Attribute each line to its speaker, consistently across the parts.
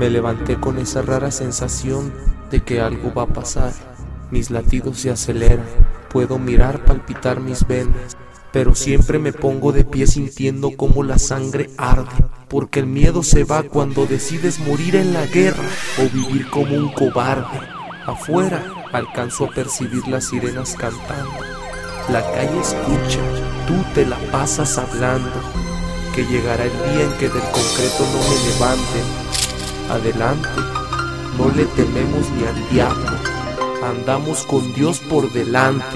Speaker 1: Me levanté con esa rara sensación de que algo va a pasar. Mis latidos se aceleran, puedo mirar palpitar mis venas, pero siempre me pongo de pie sintiendo como la sangre arde, porque el miedo se va cuando decides morir en la guerra o vivir como un cobarde. Afuera alcanzo a percibir las sirenas cantando, la calle escucha, tú te la pasas hablando, que llegará el día en que del concreto no me levanten. Adelante, no le tememos ni al diablo, andamos con Dios por delante.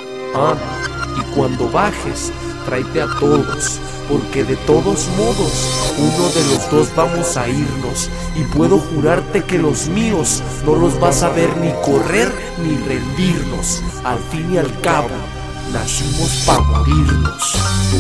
Speaker 1: Y cuando bajes, tráete a todos, porque de todos modos, uno de los dos vamos a irnos, y puedo jurarte que los míos no los vas a ver ni correr ni rendirnos. Al fin y al cabo, nacimos pa' morirnos.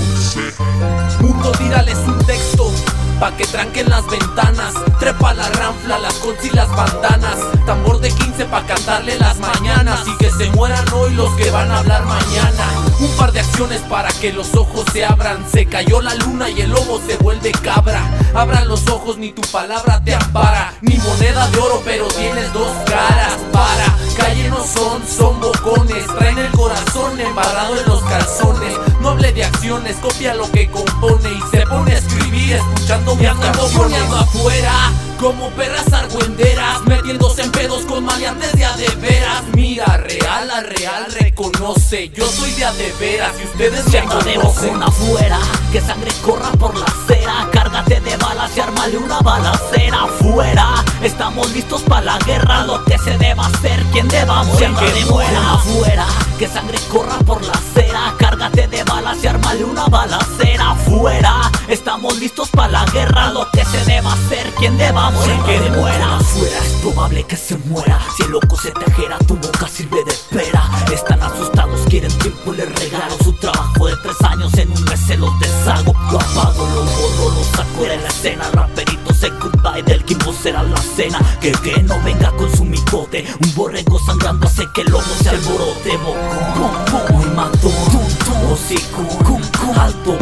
Speaker 2: Mundo, tírales un texto pa' que tranquen las ventanas, trepa la ranfla, las cols y las bandanas, tambor de 15 pa' cantarle las mañanas, y que se mueran hoy los que van a hablar mañana. Un par de acciones para que los ojos se abran, se cayó la luna y el lobo se vuelve cabra. Abran los ojos, ni tu palabra te ampara, ni moneda de oro pero tienes dos caras. Para, calle no son bocones, traen el corazón embarrado en los calzones. No hable de acciones, copia lo que compone y se pone a escribir escuchando mis canciones. Afuera, como perras argüenderas, metiéndose en pedos con maleantes de a de veras. Mira, real a real reconoce, yo soy de a de veras y ustedes me conocen.
Speaker 3: Afuera, que sangre corra por la acera, cárgate de balas y ármale una balacera. Afuera, estamos listos para la guerra, lo que se deba hacer, quien deba morir, que muera. Afuera, que sangre corra por la acera, cárgate de balas y ármale una balacera. Afuera, estamos listos para la guerra, lo que se deba hacer, quien deba morir, que muera. Afuera es probable que se muera, si el loco se te ajera, tu boca sirve de pera. Están asustados, quieren tiempo, les regalo su trabajo de 3 años, en un mes se los deshago. Lo apago, lo borro, lo saco de la escena. Raperito se goodbye, del Kimbo será la cena. Que no venga con su mitote, un borrego sangrando hace que el lobo se alborote. Bocón, muy matón, hocico, alto,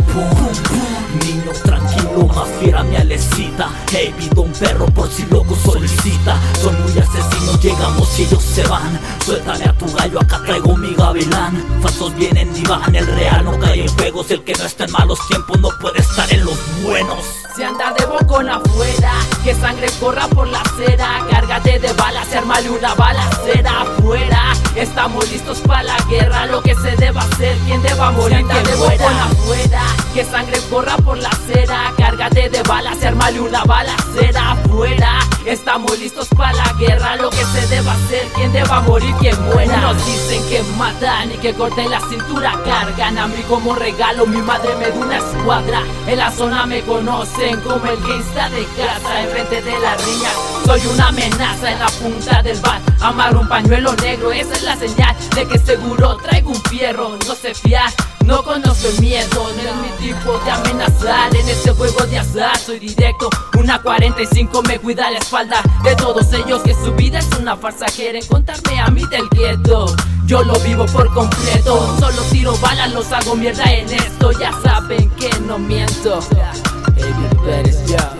Speaker 3: niño tranquilo, más fiera mi alecita. Hey, pido un perro por si loco solicita. Son muy asesinos, llegamos y ellos se van. Suéltame a tu gallo, acá traigo mi gavilán. Falsos vienen y van, el real no cae en juegos. El que no está en malos tiempos no puede estar en los buenos.
Speaker 4: Si anda de bocón afuera, que sangre corra por la acera, cárgate de balas y ármale una balacera. Afuera, estamos listos para la guerra, lo que se deba hacer, quien deba morir, si anda de bocón afuera, que sangre corra por la acera, cárgate de balas y ármale una balacera. Afuera, estamos listos para la guerra, lo que se deba hacer, quien deba morir, quien muera. Unos dicen que matan y que corten la cintura, cargan a mí como regalo, mi madre me dio una escuadra. En la zona me conocen como el gangsta de casa, enfrente de la riña soy una amenaza. En la punta del bat amarro un pañuelo negro, esa es la señal de que seguro traigo un fierro. No sé fiar, no conozco el miedo, no es mi tipo de amenazar. En este juego de azar soy directo, una 45 me cuida la espalda de todos ellos que su vida es una farsa. Quieren contarme a mí del gueto, yo lo vivo por completo. Solo tiro balas, los hago mierda en esto, ya saben que no miento. Evi Pérez, ya.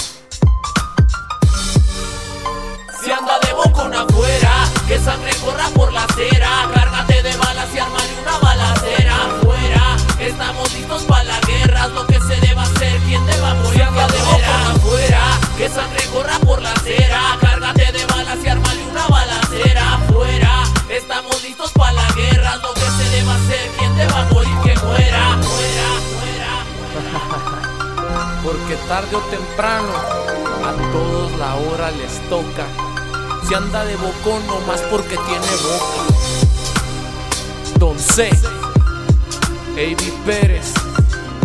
Speaker 2: Si anda de bocón afuera, que sangre corra por la acera, cárgate de balas y ármale una balacera. Afuera, estamos listos para la guerra, lo que se deba hacer, quien deba morir. Si anda de bocón afuera, que sangre corra por la acera, cárgate de balas y ármale una balacera. Afuera, estamos listos para la guerra, lo que se deba hacer, quien deba morir, que muera, muera, muera.
Speaker 1: Porque tarde o temprano a todos la hora les toca. Si anda de bocón no más porque tiene boca. Don C, Evi Pérez,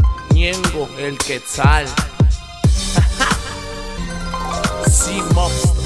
Speaker 1: Ñengo el Quetzal. C-Mobs.